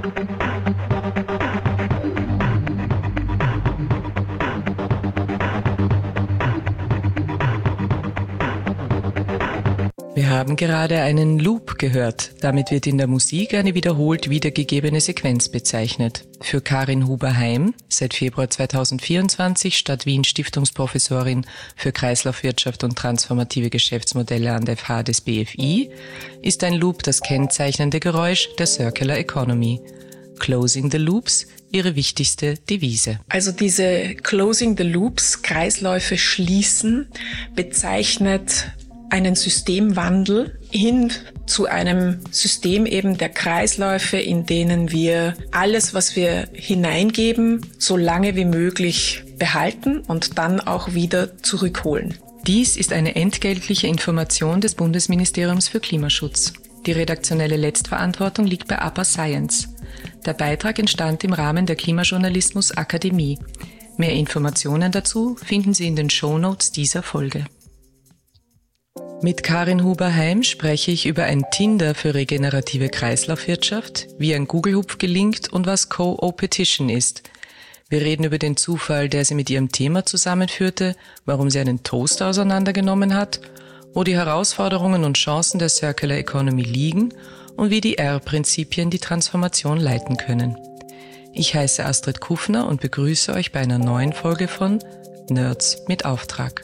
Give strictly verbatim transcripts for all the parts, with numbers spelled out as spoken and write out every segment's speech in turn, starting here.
Wir haben gerade einen Loop gehört. Damit wird in der Musik eine wiederholt wiedergegebene Sequenz bezeichnet. Für Karin Huber-Heim, seit Februar zweitausendvierundzwanzig Stadt Wien Stiftungsprofessorin für Kreislaufwirtschaft und transformative Geschäftsmodelle an der F H des B F I, ist ein Loop das kennzeichnende Geräusch der Circular Economy. Closing the Loops, ihre wichtigste Devise. Also diese Closing the Loops, Kreisläufe schließen, bezeichnet einen Systemwandel hin zu einem System eben der Kreisläufe, in denen wir alles, was wir hineingeben, so lange wie möglich behalten und dann auch wieder zurückholen. Dies ist eine entgeltliche Information des Bundesministeriums für Klimaschutz. Die redaktionelle Letztverantwortung liegt bei Upper Science. Der Beitrag entstand im Rahmen der Klimajournalismus Akademie. Mehr Informationen dazu finden Sie in den Shownotes dieser Folge. Mit Karin Huber-Heim spreche ich über ein Tinder für regenerative Kreislaufwirtschaft, wie ein Google-Hupf gelingt und was Co-Opetition ist. Wir reden über den Zufall, der sie mit ihrem Thema zusammenführte, warum sie einen Toaster auseinandergenommen hat, wo die Herausforderungen und Chancen der Circular Economy liegen und wie die R-Prinzipien die Transformation leiten können. Ich heiße Astrid Kufner und begrüße euch bei einer neuen Folge von Nerds mit Auftrag.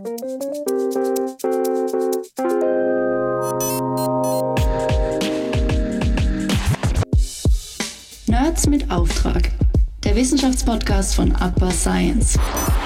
Nerds mit Auftrag, der Wissenschaftspodcast von Upper Science.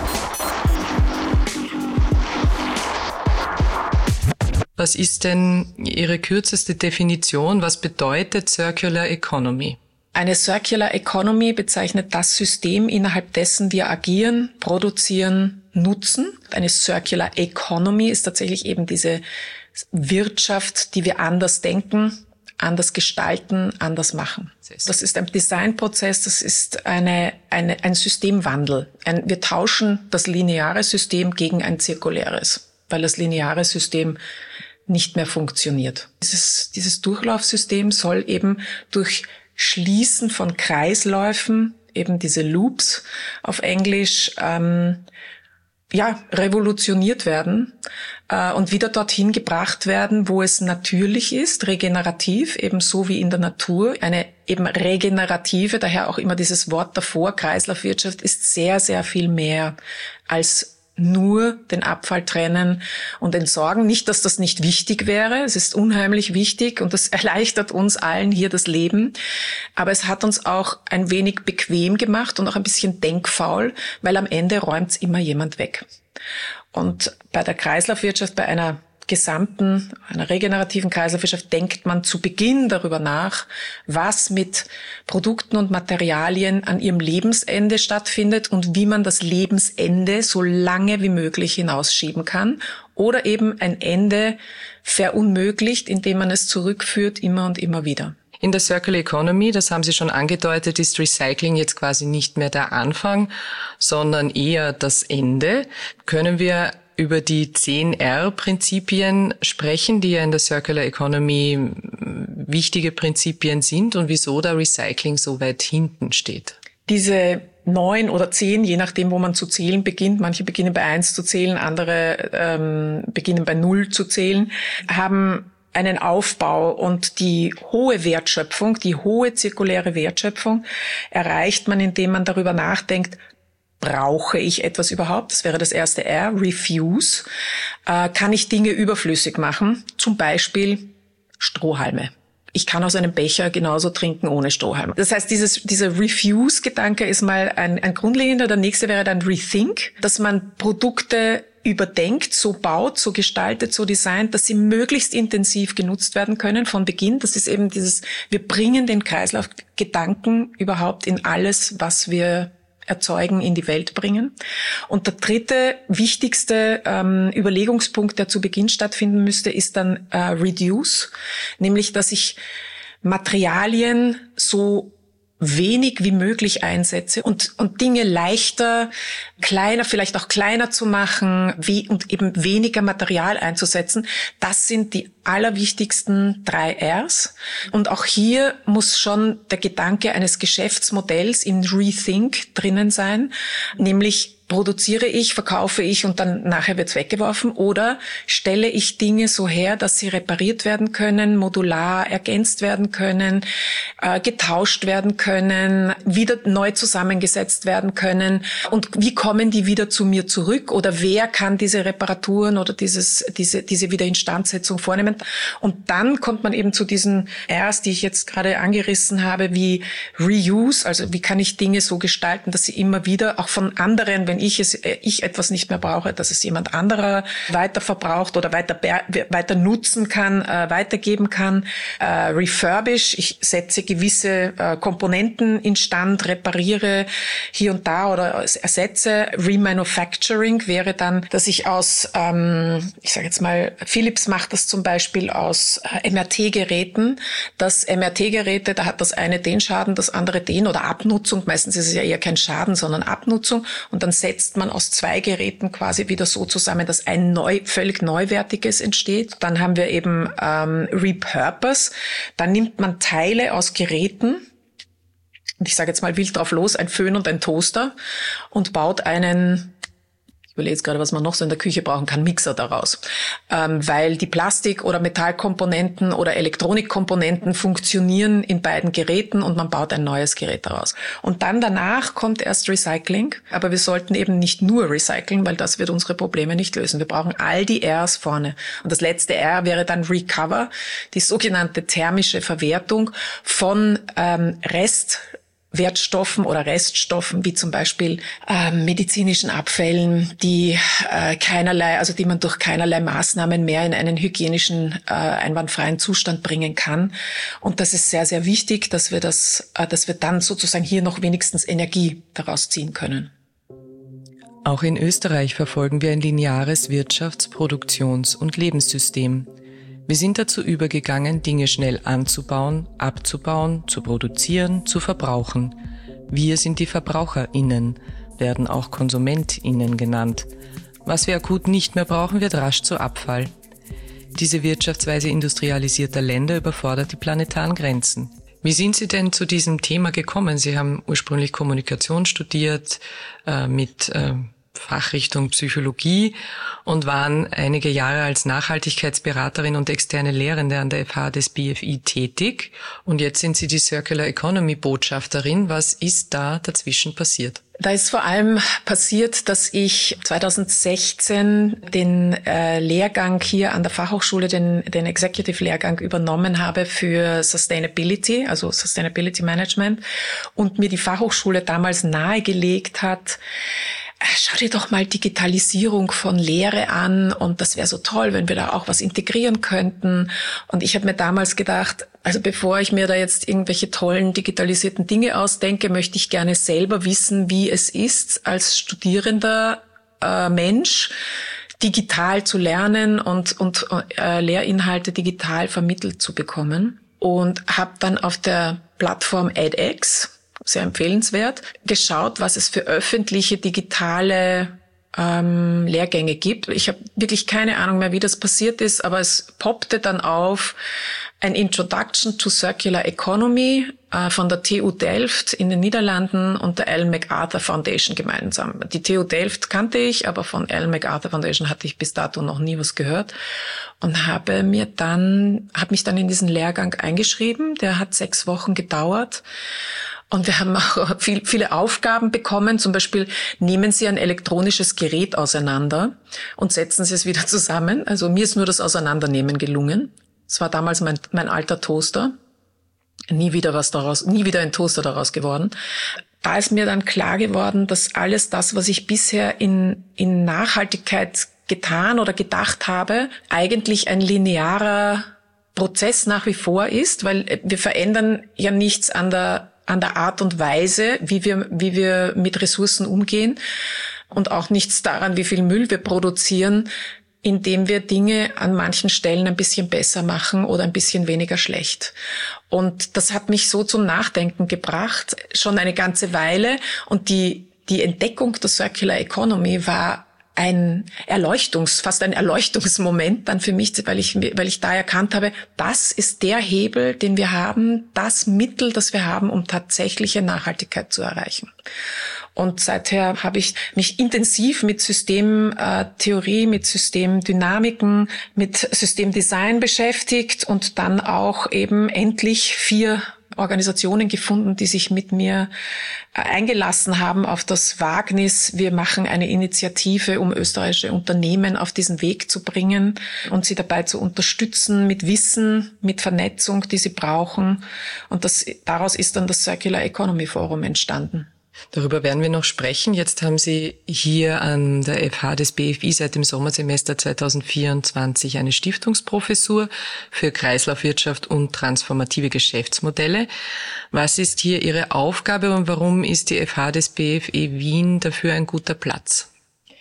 Was ist denn Ihre kürzeste Definition? Was bedeutet Circular Economy? Eine Circular Economy bezeichnet das System, innerhalb dessen wir agieren, produzieren, nutzen. Eine Circular Economy ist tatsächlich eben diese Wirtschaft, die wir anders denken, anders gestalten, anders machen. Das ist ein Designprozess, das ist eine, eine, ein Systemwandel. Ein, wir tauschen das lineare System gegen ein zirkuläres, weil das lineare System nicht mehr funktioniert. Dieses, dieses Durchlaufsystem soll eben durch Schließen von Kreisläufen, eben diese Loops auf Englisch, ähm, ja, revolutioniert werden äh, und wieder dorthin gebracht werden, wo es natürlich ist, regenerativ, ebenso wie in der Natur. Eine eben regenerative, daher auch immer dieses Wort davor, Kreislaufwirtschaft, ist sehr, sehr viel mehr als nur den Abfall trennen und entsorgen. Nicht, dass das nicht wichtig wäre. Es ist unheimlich wichtig und das erleichtert uns allen hier das Leben. Aber es hat uns auch ein wenig bequem gemacht und auch ein bisschen denkfaul, weil am Ende räumt's immer jemand weg. Und bei der Kreislaufwirtschaft, bei einer gesamten, einer regenerativen Kreislaufwirtschaft denkt man zu Beginn darüber nach, was mit Produkten und Materialien an ihrem Lebensende stattfindet und wie man das Lebensende so lange wie möglich hinausschieben kann oder eben ein Ende verunmöglicht, indem man es zurückführt immer und immer wieder. In der Circular Economy, das haben Sie schon angedeutet, ist Recycling jetzt quasi nicht mehr der Anfang, sondern eher das Ende. Können wir über die zehn R-Prinzipien sprechen, die ja in der Circular Economy wichtige Prinzipien sind und wieso da Recycling so weit hinten steht? Diese neun oder zehn, je nachdem, wo man zu zählen beginnt, manche beginnen bei eins zu zählen, andere ähm, beginnen bei null zu zählen, haben einen Aufbau und die hohe Wertschöpfung, die hohe zirkuläre Wertschöpfung erreicht man, indem man darüber nachdenkt, brauche ich etwas überhaupt? Das wäre das erste R, Refuse. Äh, kann ich Dinge überflüssig machen? Zum Beispiel Strohhalme. Ich kann aus einem Becher genauso trinken ohne Strohhalme. Das heißt, dieses, dieser Refuse-Gedanke ist mal ein, ein grundlegender. Der nächste wäre dann Rethink, dass man Produkte überdenkt, so baut, so gestaltet, so designt, dass sie möglichst intensiv genutzt werden können von Beginn. Das ist eben dieses, wir bringen den Kreislaufgedanken überhaupt in alles, was wir erzeugen, in die Welt bringen. Und der dritte, wichtigste ähm, Überlegungspunkt, der zu Beginn stattfinden müsste, ist dann äh, Reduce, nämlich, dass ich Materialien so wenig wie möglich einsetze und, und Dinge leichter, kleiner, vielleicht auch kleiner zu machen wie, und eben weniger Material einzusetzen. Das sind die allerwichtigsten drei Rs. Und auch hier muss schon der Gedanke eines Geschäftsmodells im Rethink drinnen sein, nämlich produziere ich, verkaufe ich und dann nachher wird's weggeworfen, oder stelle ich Dinge so her, dass sie repariert werden können, modular ergänzt werden können, äh, getauscht werden können, wieder neu zusammengesetzt werden können, und wie kommen die wieder zu mir zurück, oder wer kann diese Reparaturen oder dieses diese diese Wiederinstandsetzung vornehmen? Und dann kommt man eben zu diesen Rs, die ich jetzt gerade angerissen habe, wie Reuse, also wie kann ich Dinge so gestalten, dass sie immer wieder auch von anderen, wenn ich es, ich etwas nicht mehr brauche, dass es jemand anderer weiter verbraucht oder weiter, weiter nutzen kann, äh, weitergeben kann. Äh, refurbish, ich setze gewisse äh, Komponenten instand, repariere hier und da oder ersetze. Remanufacturing wäre dann, dass ich aus, ähm, ich sage jetzt mal, Philips macht das zum Beispiel aus äh, M R T-Geräten, dass M R T-Geräte, da hat das eine den Schaden, das andere den, oder Abnutzung, meistens ist es ja eher kein Schaden, sondern Abnutzung, und dann setzt man aus zwei Geräten quasi wieder so zusammen, dass ein neu, völlig Neuwertiges entsteht. Dann haben wir eben ähm, Repurpose. Dann nimmt man Teile aus Geräten, und ich sage jetzt mal wild drauf los, ein Föhn und ein Toaster, und baut einen, ich überlege jetzt gerade, was man noch so in der Küche brauchen kann, Mixer daraus. Ähm, weil die Plastik- oder Metallkomponenten oder Elektronikkomponenten funktionieren in beiden Geräten, und man baut ein neues Gerät daraus. Und dann danach kommt erst Recycling. Aber wir sollten eben nicht nur recyceln, weil das wird unsere Probleme nicht lösen. Wir brauchen all die Rs vorne. Und das letzte R wäre dann Recover, die sogenannte thermische Verwertung von ähm, Rest Wertstoffen oder Reststoffen, wie zum Beispiel äh, medizinischen Abfällen, die äh, keinerlei, also die man durch keinerlei Maßnahmen mehr in einen hygienischen, äh, einwandfreien Zustand bringen kann. Und das ist sehr, sehr wichtig, dass wir das, äh, dass wir dann sozusagen hier noch wenigstens Energie daraus ziehen können. Auch in Österreich verfolgen wir ein lineares Wirtschafts-, Produktions- und Lebenssystem. Wir sind dazu übergegangen, Dinge schnell anzubauen, abzubauen, zu produzieren, zu verbrauchen. Wir sind die VerbraucherInnen, werden auch KonsumentInnen genannt. Was wir akut nicht mehr brauchen, wird rasch zu Abfall. Diese Wirtschaftsweise industrialisierter Länder überfordert die planetaren Grenzen. Wie sind Sie denn zu diesem Thema gekommen? Sie haben ursprünglich Kommunikation studiert, äh, mit äh, Fachrichtung Psychologie, und waren einige Jahre als Nachhaltigkeitsberaterin und externe Lehrende an der F H des B F I tätig. Und jetzt sind Sie die Circular Economy Botschafterin. Was ist da dazwischen passiert? Da ist vor allem passiert, dass ich zweitausendsechzehn den äh, Lehrgang hier an der Fachhochschule, den, den Executive-Lehrgang übernommen habe für Sustainability, also Sustainability Management, und mir die Fachhochschule damals nahegelegt hat, schau dir doch mal Digitalisierung von Lehre an, und das wäre so toll, wenn wir da auch was integrieren könnten. Und ich habe mir damals gedacht, also bevor ich mir da jetzt irgendwelche tollen digitalisierten Dinge ausdenke, möchte ich gerne selber wissen, wie es ist, als studierender äh, Mensch digital zu lernen und, und äh, Lehrinhalte digital vermittelt zu bekommen. Und habe dann auf der Plattform edX, sehr empfehlenswert, geschaut, was es für öffentliche digitale ähm, Lehrgänge gibt. Ich habe wirklich keine Ahnung mehr, wie das passiert ist, aber es poppte dann auf ein Introduction to Circular Economy äh, von der T U Delft in den Niederlanden und der Ellen MacArthur Foundation gemeinsam. Die T U Delft kannte ich, aber von Ellen MacArthur Foundation hatte ich bis dato noch nie was gehört, und habe mir dann, habe mich dann in diesen Lehrgang eingeschrieben. Der hat sechs Wochen gedauert. Und wir haben auch viel, viele Aufgaben bekommen. Zum Beispiel, nehmen Sie ein elektronisches Gerät auseinander und setzen Sie es wieder zusammen. Also mir ist nur das Auseinandernehmen gelungen. Es war damals mein, mein alter Toaster. Nie wieder was daraus, nie wieder ein Toaster daraus geworden. Da ist mir dann klar geworden, dass alles das, was ich bisher in, in Nachhaltigkeit getan oder gedacht habe, eigentlich ein linearer Prozess nach wie vor ist, weil wir verändern ja nichts an der an der Art und Weise, wie wir, wie wir mit Ressourcen umgehen, und auch nichts daran, wie viel Müll wir produzieren. indem wir Dinge an manchen Stellen ein bisschen besser machen oder ein bisschen weniger schlecht. Und das hat mich so zum Nachdenken gebracht, schon eine ganze Weile. Und die, die Entdeckung der Circular Economy war ein Erleuchtungs, fast ein Erleuchtungsmoment dann für mich, weil ich, weil ich da erkannt habe, das ist der Hebel, den wir haben, das Mittel, das wir haben, um tatsächliche Nachhaltigkeit zu erreichen. Und seither habe ich mich intensiv mit Systemtheorie, mit Systemdynamiken, mit Systemdesign beschäftigt und dann auch eben endlich vier Organisationen gefunden, die sich mit mir eingelassen haben auf das Wagnis. Wir machen eine Initiative, um österreichische Unternehmen auf diesen Weg zu bringen und sie dabei zu unterstützen mit Wissen, mit Vernetzung, die sie brauchen. Und das, daraus ist dann das Circular Economy Forum entstanden. Darüber werden wir noch sprechen. Jetzt haben Sie hier an der F H des B F I seit dem Sommersemester zweitausendvierundzwanzig eine Stiftungsprofessur für Kreislaufwirtschaft und transformative Geschäftsmodelle. Was ist hier Ihre Aufgabe und warum ist die F H des B F I Wien dafür ein guter Platz?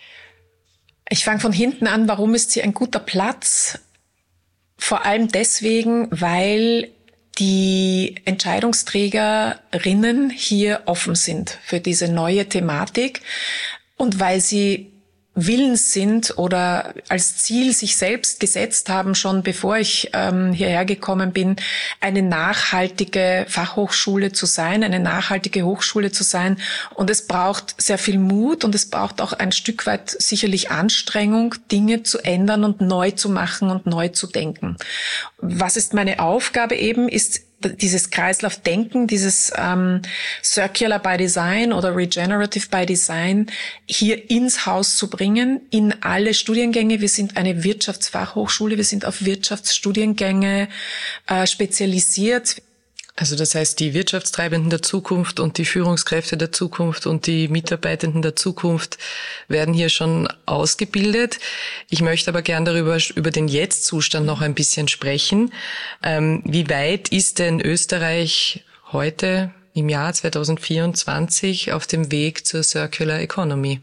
Ich fange von hinten an. Warum ist sie ein guter Platz? Vor allem deswegen, weil die Entscheidungsträgerinnen hier offen sind für diese neue Thematik und weil sie willens sind oder als Ziel sich selbst gesetzt haben, schon bevor ich ähm, hierher gekommen bin, eine nachhaltige Fachhochschule zu sein, eine nachhaltige Hochschule zu sein. Und es braucht sehr viel Mut und es braucht auch ein Stück weit sicherlich Anstrengung, Dinge zu ändern und neu zu machen und neu zu denken. Was ist meine Aufgabe eben, ist dieses Kreislaufdenken, dieses ähm, Circular by Design oder Regenerative by Design hier ins Haus zu bringen, in alle Studiengänge. Wir sind eine Wirtschaftsfachhochschule, wir sind auf Wirtschaftsstudiengänge äh, spezialisiert. Also das heißt, die Wirtschaftstreibenden der Zukunft und die Führungskräfte der Zukunft und die Mitarbeitenden der Zukunft werden hier schon ausgebildet. Ich möchte aber gern darüber, über den Jetzt-Zustand noch ein bisschen sprechen. Ähm, wie weit ist denn Österreich heute im Jahr zweitausendvierundzwanzig auf dem Weg zur Circular Economy?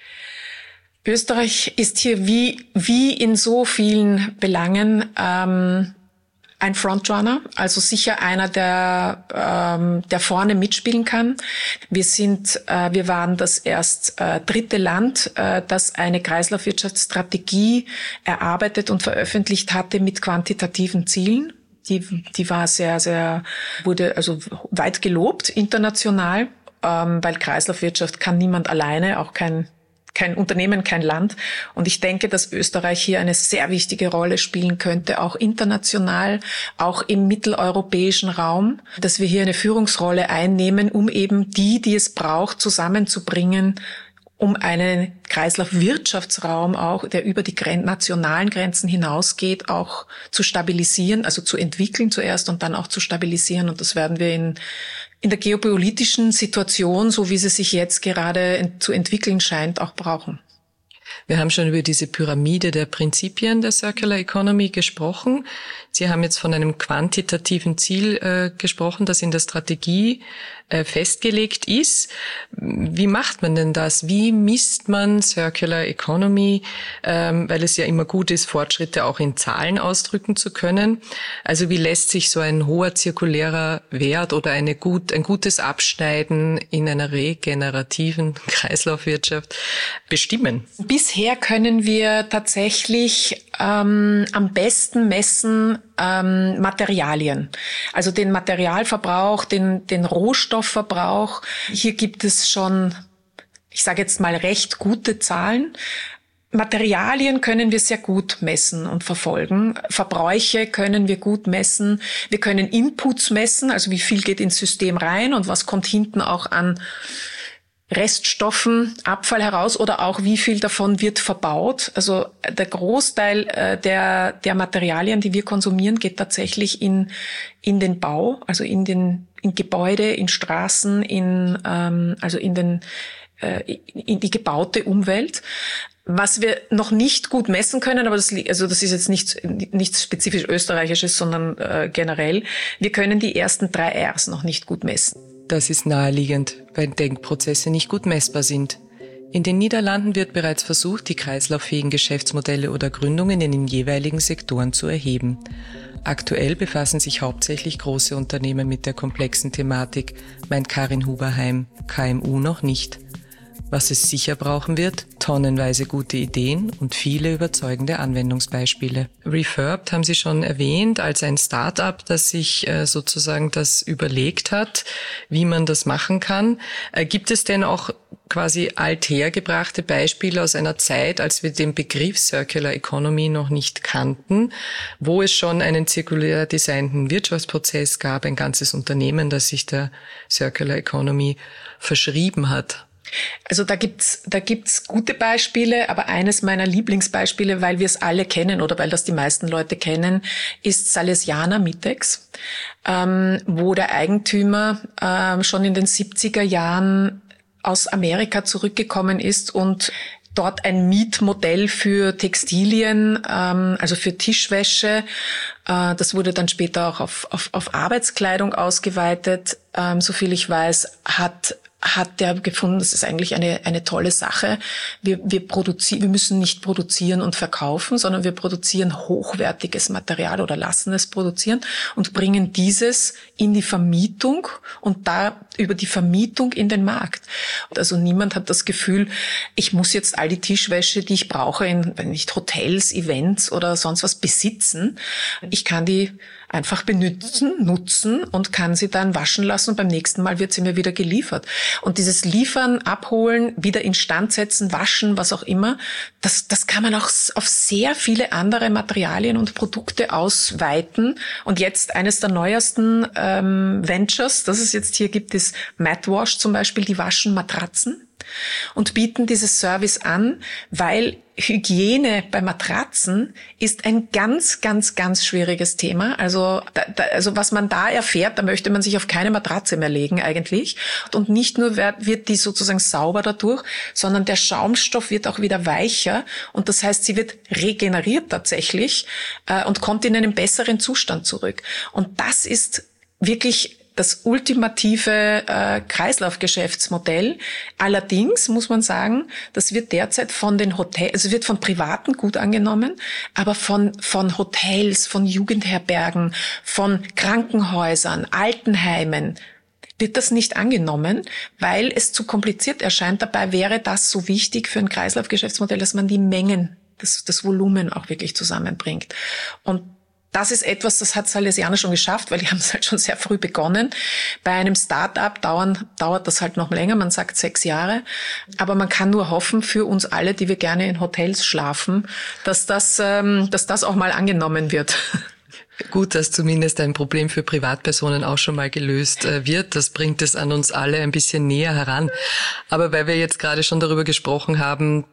Österreich ist hier wie, wie in so vielen Belangen, ähm, ein Frontrunner, also sicher einer, der ähm, der vorne mitspielen kann. Wir sind, äh, wir waren das erst äh, dritte Land, äh, das eine Kreislaufwirtschaftsstrategie erarbeitet und veröffentlicht hatte mit quantitativen Zielen. Die, die war sehr, sehr, wurde also weit gelobt international, ähm, weil Kreislaufwirtschaft kann niemand alleine, auch kein kein Unternehmen, kein Land. Und ich denke, dass Österreich hier eine sehr wichtige Rolle spielen könnte, auch international, auch im mitteleuropäischen Raum, dass wir hier eine Führungsrolle einnehmen, um eben die, die es braucht, zusammenzubringen, um einen Kreislaufwirtschaftsraum auch, der über die Gren- nationalen Grenzen hinausgeht, auch zu stabilisieren, also zu entwickeln zuerst und dann auch zu stabilisieren. Und das werden wir in in der geopolitischen Situation, so wie sie sich jetzt gerade zu entwickeln scheint, auch brauchen. Wir haben schon über diese Pyramide der Prinzipien der Circular Economy gesprochen. Sie haben jetzt von einem quantitativen Ziel äh, gesprochen, das in der Strategie äh, festgelegt ist. Wie macht man denn das? Wie misst man Circular Economy? Ähm, weil es ja immer gut ist, Fortschritte auch in Zahlen ausdrücken zu können. Also wie lässt sich so ein hoher zirkulärer Wert oder eine gut, ein gutes Abschneiden in einer regenerativen Kreislaufwirtschaft bestimmen? Bisher können wir tatsächlich ähm, am besten messen ähm, Materialien, also den Materialverbrauch, den, den Rohstoffverbrauch. Hier gibt es schon, ich sage jetzt mal, recht gute Zahlen. Materialien können wir sehr gut messen und verfolgen. Verbräuche können wir gut messen. Wir können Inputs messen, also wie viel geht ins System rein und was kommt hinten auch an Reststoffen, Abfall heraus oder auch wie viel davon wird verbaut. Also der Großteil äh, der der Materialien, die wir konsumieren, geht tatsächlich in in den Bau, also in den in Gebäude, in Straßen, in ähm, also in den äh, in die gebaute Umwelt. Was wir noch nicht gut messen können, aber das, also das ist jetzt nichts, nichts spezifisch Österreichisches, sondern äh, generell, wir können die ersten drei Rs noch nicht gut messen. Das ist naheliegend, weil Denkprozesse nicht gut messbar sind. In den Niederlanden wird bereits versucht, die kreislauffähigen Geschäftsmodelle oder Gründungen in den jeweiligen Sektoren zu erheben. Aktuell befassen sich hauptsächlich große Unternehmen mit der komplexen Thematik, meint Karin Huberheim, K M U noch nicht. Was es sicher brauchen wird, tonnenweise gute Ideen und viele überzeugende Anwendungsbeispiele. Refurbed haben Sie schon erwähnt als ein Start-up, das sich äh, sozusagen das überlegt hat, wie man das machen kann. Äh, gibt es denn auch quasi althergebrachte Beispiele aus einer Zeit, als wir den Begriff Circular Economy noch nicht kannten, wo es schon einen zirkulär designten Wirtschaftsprozess gab, ein ganzes Unternehmen, das sich der Circular Economy verschrieben hat? Also da gibt's, da gibt's gute Beispiele, aber eines meiner Lieblingsbeispiele, weil wir es alle kennen oder weil das die meisten Leute kennen, ist Salesianer Mitex, ähm, wo der Eigentümer ähm, schon in den siebziger Jahren aus Amerika zurückgekommen ist und dort ein Mietmodell für Textilien, ähm, also für Tischwäsche, äh, das wurde dann später auch auf, auf, auf Arbeitskleidung ausgeweitet, ähm, soviel ich weiß, hat hat der gefunden, das ist eigentlich eine eine tolle Sache. Wir wir produzieren, wir müssen nicht produzieren und verkaufen, sondern wir produzieren hochwertiges Material oder lassen es produzieren und bringen dieses in die Vermietung und da über die Vermietung in den Markt. Also niemand hat das Gefühl, ich muss jetzt all die Tischwäsche, die ich brauche, in wenn nicht Hotels, Events oder sonst was besitzen. Ich kann die einfach benutzen, nutzen und kann sie dann waschen lassen und beim nächsten Mal wird sie mir wieder geliefert. Und dieses Liefern, Abholen, wieder instand setzen, waschen, was auch immer, das, das kann man auch auf sehr viele andere Materialien und Produkte ausweiten. Und jetzt eines der neuesten ähm, Ventures, das es jetzt hier gibt, ist Matwash zum Beispiel, die waschen Matratzen und bieten dieses Service an, weil Hygiene bei Matratzen ist ein ganz, ganz, ganz schwieriges Thema. Also, da, da, also was man da erfährt, da möchte man sich auf keine Matratze mehr legen eigentlich. Und nicht nur wird, wird die sozusagen sauber dadurch, sondern der Schaumstoff wird auch wieder weicher. Und das heißt, sie wird regeneriert tatsächlich äh, und kommt in einen besseren Zustand zurück. Und das ist wirklich das ultimative äh, Kreislaufgeschäftsmodell. Allerdings muss man sagen, das wird derzeit von den Hotels, also wird von Privaten gut angenommen, aber von von Hotels, von Jugendherbergen, von Krankenhäusern, Altenheimen wird das nicht angenommen, weil es zu kompliziert erscheint. Dabei wäre das so wichtig für ein Kreislaufgeschäftsmodell, dass man die Mengen, das, das Volumen auch wirklich zusammenbringt. Und das ist etwas, das hat Salesianer schon geschafft, weil die haben es halt schon sehr früh begonnen. Bei einem Start-up dauern, dauert das halt noch länger, man sagt sechs Jahre. Aber man kann nur hoffen für uns alle, die wir gerne in Hotels schlafen, dass das, ähm, dass das auch mal angenommen wird. Gut, dass zumindest ein Problem für Privatpersonen auch schon mal gelöst äh, wird. Das bringt es an uns alle ein bisschen näher heran. Aber weil wir jetzt gerade schon darüber gesprochen haben,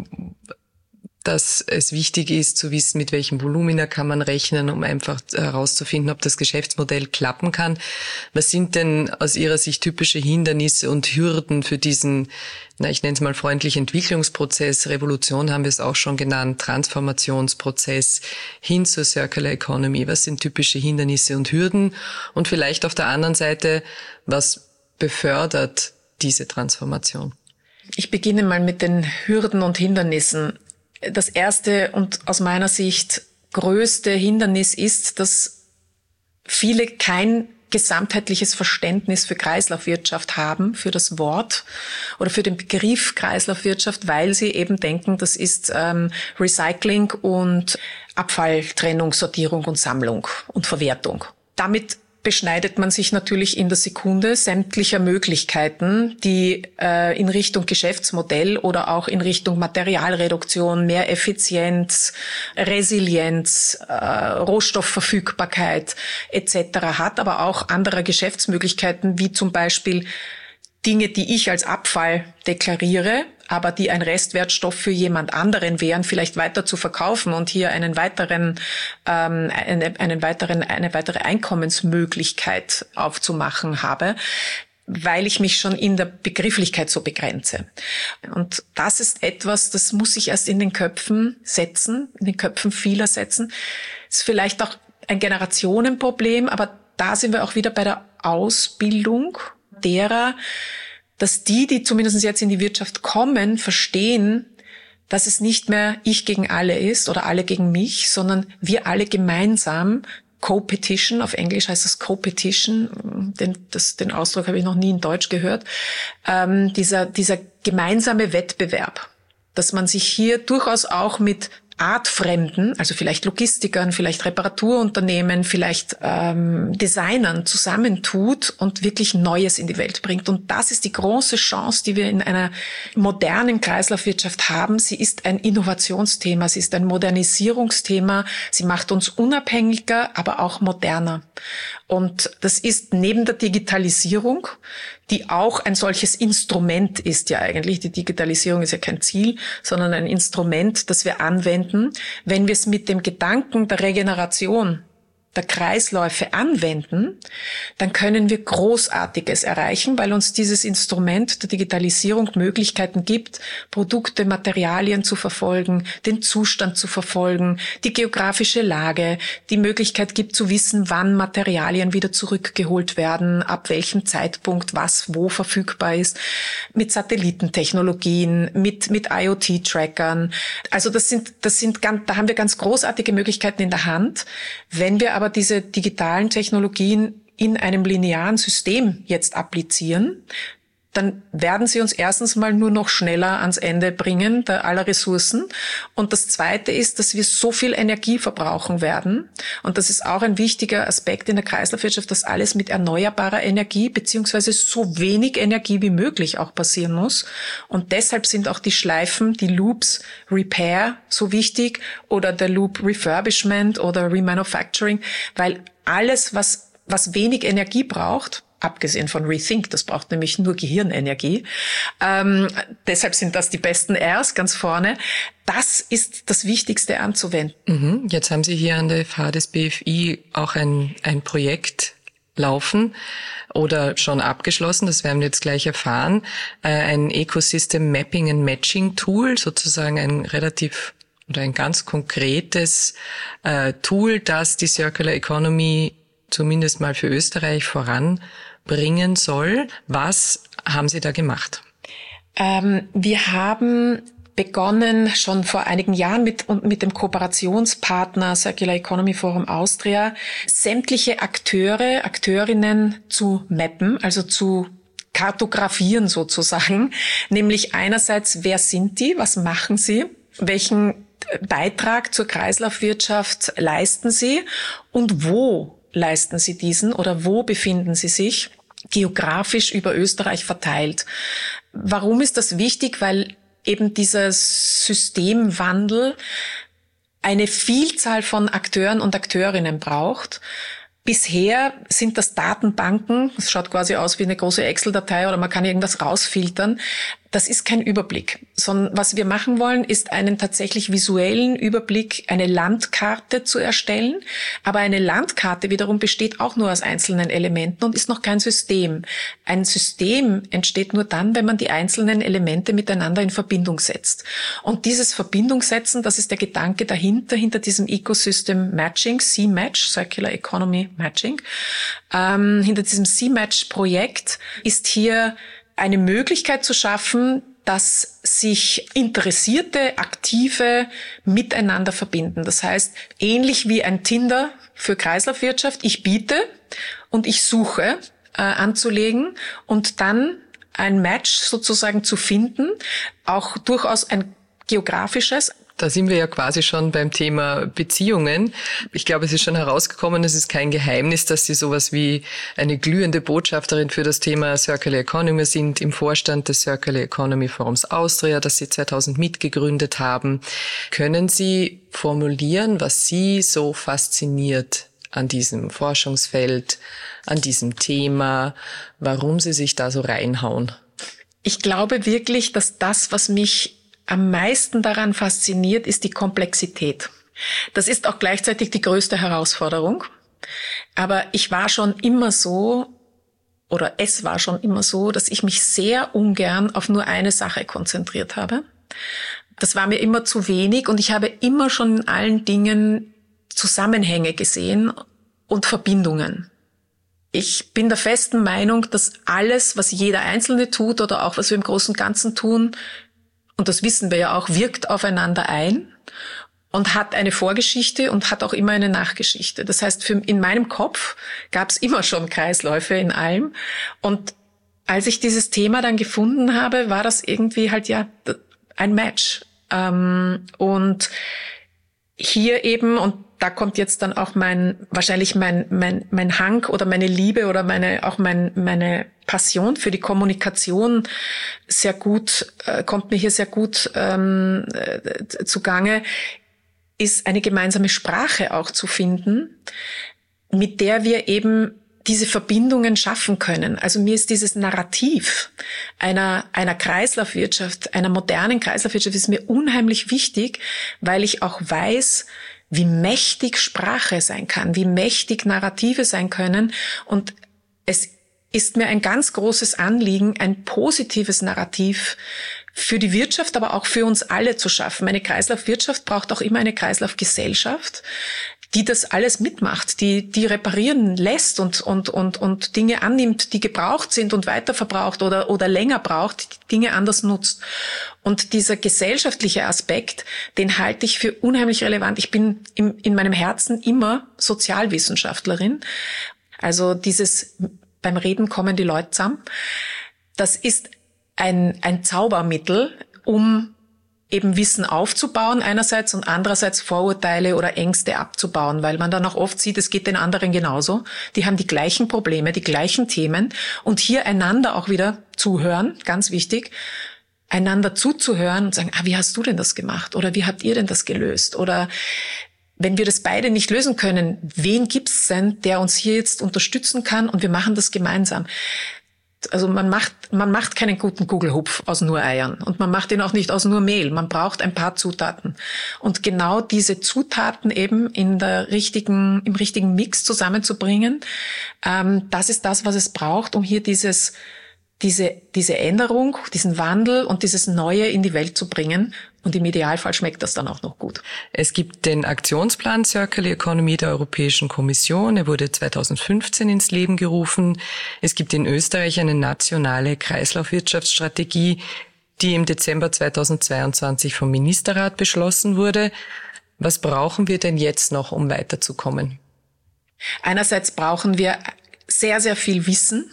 dass es wichtig ist zu wissen, mit welchem Volumina kann man rechnen, um einfach herauszufinden, ob das Geschäftsmodell klappen kann. Was sind denn aus Ihrer Sicht typische Hindernisse und Hürden für diesen, na, ich nenne es mal freundlichen Entwicklungsprozess, Revolution haben wir es auch schon genannt, Transformationsprozess hin zur Circular Economy? Was sind typische Hindernisse und Hürden? Und vielleicht auf der anderen Seite, was befördert diese Transformation? Ich beginne mal mit den Hürden und Hindernissen. Das erste und aus meiner Sicht größte Hindernis ist, dass viele kein gesamtheitliches Verständnis für Kreislaufwirtschaft haben, für das Wort oder für den Begriff Kreislaufwirtschaft, weil sie eben denken, das ist ähm, Recycling und Abfalltrennung, Sortierung und Sammlung und Verwertung. Damit beschneidet man sich natürlich in der Sekunde sämtlicher Möglichkeiten, die äh, in Richtung Geschäftsmodell oder auch in Richtung Materialreduktion, mehr Effizienz, Resilienz, äh, Rohstoffverfügbarkeit et cetera hat, aber auch andere Geschäftsmöglichkeiten, wie zum Beispiel Dinge, die ich als Abfall deklariere, aber die ein Restwertstoff für jemand anderen wären, vielleicht weiter zu verkaufen und hier einen weiteren, ähm, eine, einen weiteren, eine weitere Einkommensmöglichkeit aufzumachen habe, weil ich mich schon in der Begrifflichkeit so begrenze. Und das ist etwas, das muss ich erst in den Köpfen setzen, in den Köpfen vieler setzen. Ist vielleicht auch ein Generationenproblem, aber da sind wir auch wieder bei der Ausbildung derer, dass die, die zumindest jetzt in die Wirtschaft kommen, verstehen, dass es nicht mehr ich gegen alle ist oder alle gegen mich, sondern wir alle gemeinsam Co-Petition, auf Englisch heißt das Co-Petition, den, das, den Ausdruck habe ich noch nie in Deutsch gehört, ähm, dieser, dieser gemeinsame Wettbewerb, dass man sich hier durchaus auch mit Artfremden, also vielleicht Logistikern, vielleicht Reparaturunternehmen, vielleicht ähm, Designern zusammentut und wirklich Neues in die Welt bringt. Und das ist die große Chance, die wir in einer modernen Kreislaufwirtschaft haben. Sie ist ein Innovationsthema, sie ist ein Modernisierungsthema, sie macht uns unabhängiger, aber auch moderner. Und das ist neben der Digitalisierung, die auch ein solches Instrument ist ja eigentlich. Die Digitalisierung ist ja kein Ziel, sondern ein Instrument, das wir anwenden. Wenn wir es mit dem Gedanken der Regeneration, der Kreisläufe anwenden, dann können wir Großartiges erreichen, weil uns dieses Instrument der Digitalisierung Möglichkeiten gibt, Produkte, Materialien zu verfolgen, den Zustand zu verfolgen, die geografische Lage, die Möglichkeit gibt zu wissen, wann Materialien wieder zurückgeholt werden, ab welchem Zeitpunkt was wo verfügbar ist, mit Satellitentechnologien, mit mit IoT-Trackern. Also das sind das sind ganz, da haben wir ganz großartige Möglichkeiten in der Hand, wenn wir aber aber diese digitalen Technologien in einem linearen System jetzt applizieren, dann werden sie uns erstens mal nur noch schneller ans Ende bringen der aller Ressourcen. Und das Zweite ist, dass wir so viel Energie verbrauchen werden. Und das ist auch ein wichtiger Aspekt in der Kreislaufwirtschaft, dass alles mit erneuerbarer Energie beziehungsweise so wenig Energie wie möglich auch passieren muss. Und deshalb sind auch die Schleifen, die Loops Repair so wichtig oder der Loop Refurbishment oder Remanufacturing, weil alles, was, was wenig Energie braucht, abgesehen von Rethink, das braucht nämlich nur Gehirnenergie. Ähm, deshalb sind das die besten Rs ganz vorne. Das ist das Wichtigste anzuwenden. Mhm. Jetzt haben Sie hier an der F H des B F I auch ein, ein Projekt laufen oder schon abgeschlossen, das werden wir jetzt gleich erfahren. Äh, ein Ecosystem Mapping and Matching Tool, sozusagen ein relativ oder ein ganz konkretes äh, Tool, das die Circular Economy zumindest mal für Österreich voranbringen soll. Was haben Sie da gemacht? Ähm, wir haben begonnen schon vor einigen Jahren mit, mit dem Kooperationspartner Circular Economy Forum Austria, sämtliche Akteure, Akteurinnen zu mappen, also zu kartografieren sozusagen. Nämlich einerseits, wer sind die, was machen sie, welchen Beitrag zur Kreislaufwirtschaft leisten sie und wo leisten sie diesen oder wo befinden sie sich geografisch über Österreich verteilt. Warum ist das wichtig? Weil eben dieser Systemwandel eine Vielzahl von Akteuren und Akteurinnen braucht. Bisher sind das Datenbanken, das schaut quasi aus wie eine große Excel-Datei oder man kann irgendwas rausfiltern. Das ist kein Überblick, sondern was wir machen wollen, ist einen tatsächlich visuellen Überblick, eine Landkarte zu erstellen. Aber eine Landkarte wiederum besteht auch nur aus einzelnen Elementen und ist noch kein System. Ein System entsteht nur dann, wenn man die einzelnen Elemente miteinander in Verbindung setzt. Und dieses Verbindungssetzen, das ist der Gedanke dahinter, hinter diesem Ecosystem Matching, C-Match, Circular Economy Matching. Ähm, hinter diesem C-Match-Projekt ist hier eine Möglichkeit zu schaffen, dass sich Interessierte, Aktive miteinander verbinden. Das heißt, ähnlich wie ein Tinder für Kreislaufwirtschaft, ich biete und ich suche äh, anzulegen und dann ein Match sozusagen zu finden, auch durchaus ein geografisches. Da sind wir ja quasi schon beim Thema Beziehungen. Ich glaube, es ist schon herausgekommen, es ist kein Geheimnis, dass Sie sowas wie eine glühende Botschafterin für das Thema Circular Economy sind im Vorstand des Circular Economy Forums Austria, das Sie zweitausend mitgegründet haben. Können Sie formulieren, was Sie so fasziniert an diesem Forschungsfeld, an diesem Thema, warum Sie sich da so reinhauen? Ich glaube wirklich, dass das, was mich am meisten daran fasziniert, ist die Komplexität. Das ist auch gleichzeitig die größte Herausforderung. Aber ich war schon immer so, oder es war schon immer so, dass ich mich sehr ungern auf nur eine Sache konzentriert habe. Das war mir immer zu wenig und ich habe immer schon in allen Dingen Zusammenhänge gesehen und Verbindungen. ich bin der festen Meinung, dass alles, was jeder Einzelne tut oder auch was wir im Großen und Ganzen tun, und das wissen wir ja auch, wirkt aufeinander ein und hat eine Vorgeschichte und hat auch immer eine Nachgeschichte. Das heißt, für, in meinem Kopf gab es immer schon Kreisläufe in allem. Und als ich dieses Thema dann gefunden habe, war das irgendwie halt ja ein Match. Ähm, und hier eben, und da kommt jetzt dann auch mein, wahrscheinlich mein, mein, mein Hang oder meine Liebe oder meine, auch mein, meine Passion für die Kommunikation sehr gut, äh, kommt mir hier sehr gut ähm, äh, zugange, ist eine gemeinsame Sprache auch zu finden, mit der wir eben diese Verbindungen schaffen können. Also mir ist dieses Narrativ einer, einer Kreislaufwirtschaft, einer modernen Kreislaufwirtschaft ist mir unheimlich wichtig, weil ich auch weiß, wie mächtig Sprache sein kann, wie mächtig Narrative sein können. Und es ist mir ein ganz großes Anliegen, ein positives Narrativ für die Wirtschaft, aber auch für uns alle zu schaffen. Eine Kreislaufwirtschaft braucht auch immer eine Kreislaufgesellschaft, die das alles mitmacht, die die reparieren lässt und und und und Dinge annimmt, die gebraucht sind und weiterverbraucht oder oder länger braucht, die Dinge anders nutzt. Und dieser gesellschaftliche Aspekt, den halte ich für unheimlich relevant. Ich bin im, in meinem Herzen immer Sozialwissenschaftlerin. Also dieses beim Reden kommen die Leute zusammen. Das ist ein ein Zaubermittel, um eben Wissen aufzubauen einerseits und andererseits Vorurteile oder Ängste abzubauen, weil man dann auch oft sieht, es geht den anderen genauso. Die haben die gleichen Probleme, die gleichen Themen und hier einander auch wieder zuhören, ganz wichtig, einander zuzuhören und sagen, ah, wie hast du denn das gemacht? Oder wie habt ihr denn das gelöst? Oder wenn wir das beide nicht lösen können, wen gibt's denn, der uns hier jetzt unterstützen kann und wir machen das gemeinsam? Also man macht, man macht keinen guten Gugelhupf aus nur Eiern und man macht ihn auch nicht aus nur Mehl. Man braucht ein paar Zutaten. Und genau diese Zutaten eben in der richtigen, im richtigen Mix zusammenzubringen, ähm, das ist das, was es braucht, um hier dieses, diese, diese Änderung, diesen Wandel und dieses Neue in die Welt zu bringen. Und im Idealfall schmeckt das dann auch noch gut. Es gibt den Aktionsplan Circular Economy der Europäischen Kommission. Er wurde zweitausendfünfzehn ins Leben gerufen. Es gibt in Österreich eine nationale Kreislaufwirtschaftsstrategie, die im Dezember zweitausendzweiundzwanzig vom Ministerrat beschlossen wurde. Was brauchen wir denn jetzt noch, um weiterzukommen? Einerseits brauchen wir sehr, sehr viel Wissen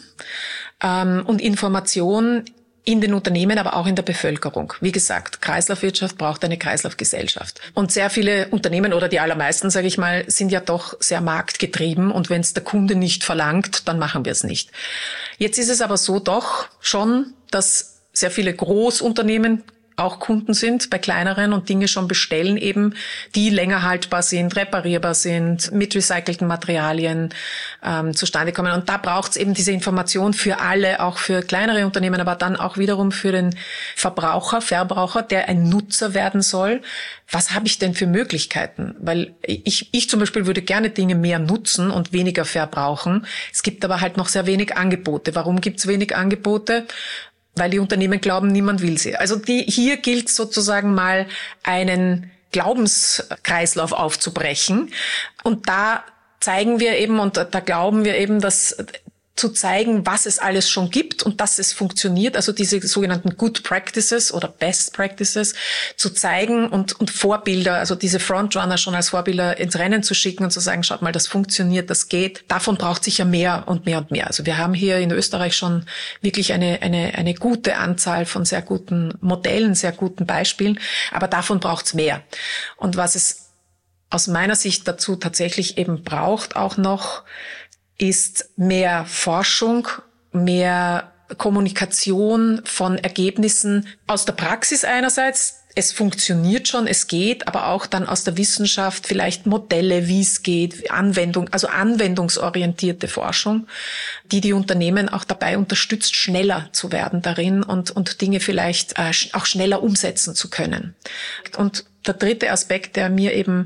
ähm, und Information in den Unternehmen, aber auch in der Bevölkerung. Wie gesagt, Kreislaufwirtschaft braucht eine Kreislaufgesellschaft. Und sehr viele Unternehmen oder die allermeisten, sage ich mal, sind ja doch sehr marktgetrieben. Und wenn es der Kunde nicht verlangt, dann machen wir es nicht. Jetzt ist es aber so doch schon, dass sehr viele Großunternehmen auch Kunden sind bei kleineren und Dinge schon bestellen eben, die länger haltbar sind, reparierbar sind, mit recycelten Materialien ähm, zustande kommen. Und da braucht es eben diese Information für alle, auch für kleinere Unternehmen, aber dann auch wiederum für den Verbraucher, Verbraucher, der ein Nutzer werden soll. Was habe ich denn für Möglichkeiten? Weil ich, ich zum Beispiel würde gerne Dinge mehr nutzen und weniger verbrauchen. Es gibt aber halt noch sehr wenig Angebote. Warum gibt es wenig Angebote? Weil die Unternehmen glauben, niemand will sie. Also die, hier gilt sozusagen mal einen Glaubenskreislauf aufzubrechen. Und da zeigen wir eben, und da glauben wir eben, dass zu zeigen, was es alles schon gibt und dass es funktioniert, also diese sogenannten Good Practices oder Best Practices zu zeigen und, und Vorbilder, also diese Frontrunner schon als Vorbilder ins Rennen zu schicken und zu sagen, schaut mal, das funktioniert, das geht. Davon braucht sich ja mehr und mehr und mehr. Also wir haben hier in Österreich schon wirklich eine, eine, eine gute Anzahl von sehr guten Modellen, sehr guten Beispielen, aber davon braucht es mehr. Und was es aus meiner Sicht dazu tatsächlich eben braucht auch noch, ist mehr Forschung, mehr Kommunikation von Ergebnissen aus der Praxis einerseits. Es funktioniert schon, es geht, aber auch dann aus der Wissenschaft vielleicht Modelle, wie es geht, Anwendung, also anwendungsorientierte Forschung, die die Unternehmen auch dabei unterstützt, schneller zu werden darin und, und Dinge vielleicht äh, auch schneller umsetzen zu können. Und der dritte Aspekt, der mir eben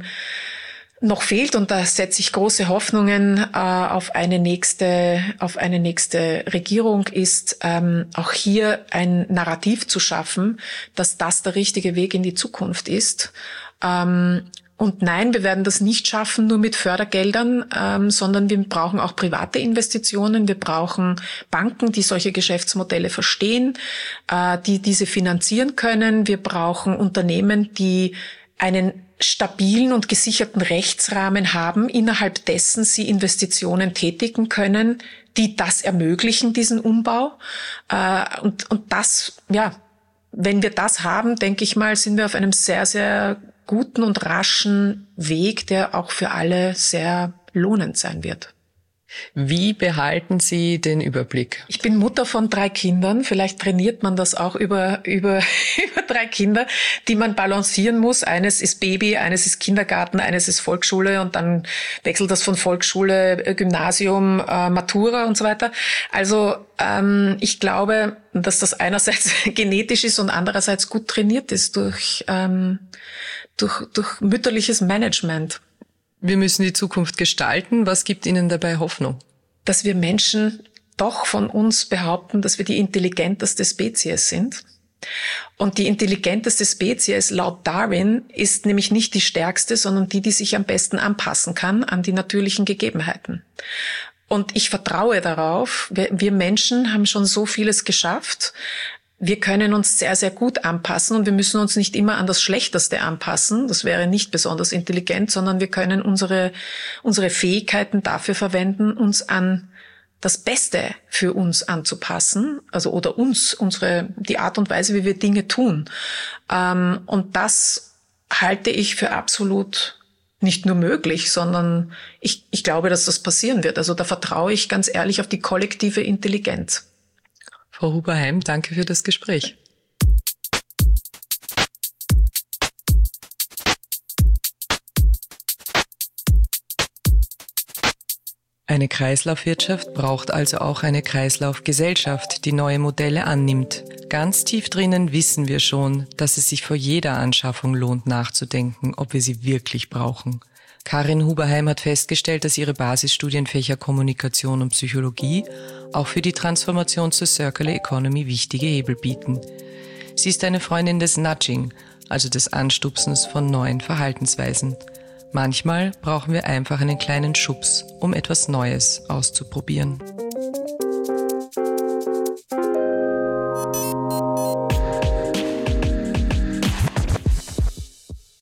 noch fehlt, und da setze ich große Hoffnungen äh, auf eine nächste, auf eine nächste Regierung, ist ähm, auch hier ein Narrativ zu schaffen, dass das der richtige Weg in die Zukunft ist. Ähm, Und nein, wir werden das nicht schaffen nur mit Fördergeldern, ähm, sondern wir brauchen auch private Investitionen. Wir brauchen Banken, die solche Geschäftsmodelle verstehen, äh, die diese finanzieren können. Wir brauchen Unternehmen, die einen stabilen und gesicherten Rechtsrahmen haben, innerhalb dessen sie Investitionen tätigen können, die das ermöglichen, diesen Umbau. Äh, und, und das, ja, wenn wir das haben, denke ich mal, sind wir auf einem sehr, sehr guten und raschen Weg, der auch für alle sehr lohnend sein wird. Wie behalten Sie den Überblick? Ich bin Mutter von drei Kindern. Vielleicht trainiert man das auch über, über, über drei Kinder, die man balancieren muss. Eines ist Baby, eines ist Kindergarten, eines ist Volksschule und dann wechselt das von Volksschule, Gymnasium, äh, Matura und so weiter. Also ähm, ich glaube, dass das einerseits genetisch ist und andererseits gut trainiert ist durch, ähm, durch, durch mütterliches Management. Wir müssen die Zukunft gestalten. Was gibt Ihnen dabei Hoffnung? Dass wir Menschen doch von uns behaupten, dass wir die intelligenteste Spezies sind. Und die intelligenteste Spezies laut Darwin ist nämlich nicht die stärkste, sondern die, die sich am besten anpassen kann an die natürlichen Gegebenheiten. Und ich vertraue darauf, wir, wir Menschen haben schon so vieles geschafft. Wir können uns sehr, sehr gut anpassen und wir müssen uns nicht immer an das Schlechteste anpassen. Das wäre nicht besonders intelligent, sondern wir können unsere, unsere Fähigkeiten dafür verwenden, uns an das Beste für uns anzupassen, also oder uns, unsere, die Art und Weise, wie wir Dinge tun. Ähm, und das halte ich für absolut nicht nur möglich, sondern ich, ich glaube, dass das passieren wird. Also da vertraue ich ganz ehrlich auf die kollektive Intelligenz. Frau Huberheim, danke für das Gespräch. Eine Kreislaufwirtschaft braucht also auch eine Kreislaufgesellschaft, die neue Modelle annimmt. Ganz tief drinnen wissen wir schon, dass es sich vor jeder Anschaffung lohnt, nachzudenken, ob wir sie wirklich brauchen. Karin Huberheim hat festgestellt, dass ihre Basisstudienfächer Kommunikation und Psychologie auch für die Transformation zur Circular Economy wichtige Hebel bieten. Sie ist eine Freundin des Nudging, also des Anstupsens von neuen Verhaltensweisen. Manchmal brauchen wir einfach einen kleinen Schubs, um etwas Neues auszuprobieren.